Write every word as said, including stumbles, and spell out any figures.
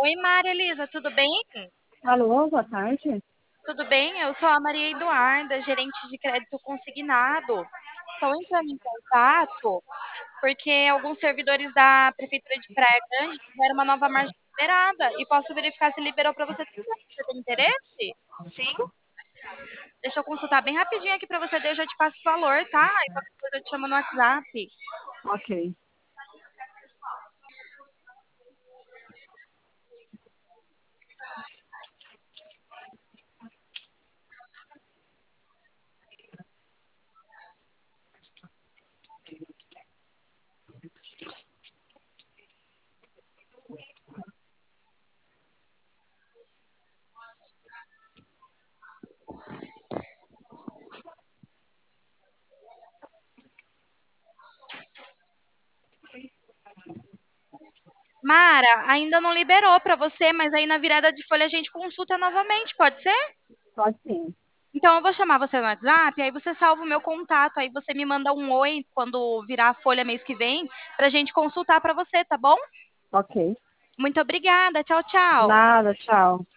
Oi, Maria Elisa, tudo bem? Alô, boa tarde. Tudo bem? Eu sou a Maria Eduarda, gerente de crédito consignado. Estou entrando em contato porque alguns servidores da Prefeitura de Praia Grande tiveram uma nova margem liberada e posso verificar se liberou para você também. Você tem interesse? Sim? Deixa eu consultar bem rapidinho aqui para você, daí eu já te passo o valor, tá? E qualquer coisa eu te chamo no WhatsApp. Ok. Mara, ainda não liberou para você, mas aí na virada de folha a gente consulta novamente, pode ser? Pode sim. Então eu vou chamar você no WhatsApp, aí você salva o meu contato, aí você me manda um oi quando virar a folha mês que vem, pra gente consultar pra você, tá bom? Ok. Muito obrigada, tchau, tchau. Nada, tchau.